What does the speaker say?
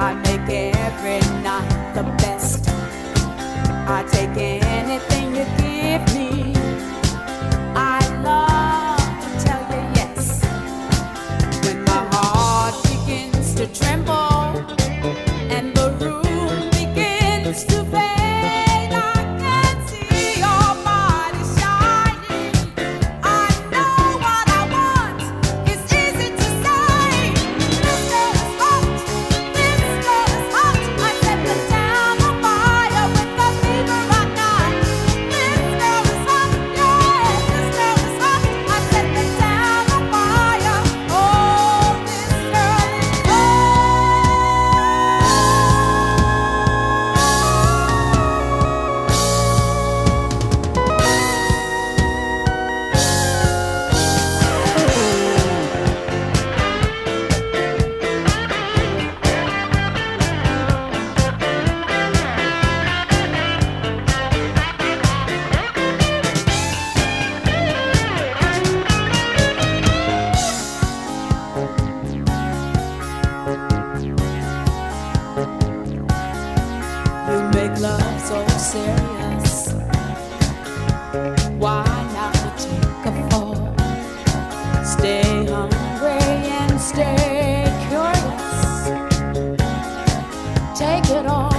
I make every night the best. I take anything you give me. I love to tell you yes. When my heart begins to tremble and the room begins to fade, I can see your body shining. I know what I want. It's easy to say. This girl is hot. This girl is hot. I set the town on fire with the fever I got. This girl is hot. Yeah, this girl is hot. I set the town on fire. Oh, this girl is you make love so serious. Why not take a fall? Stay hungry and stay curious. Take it all.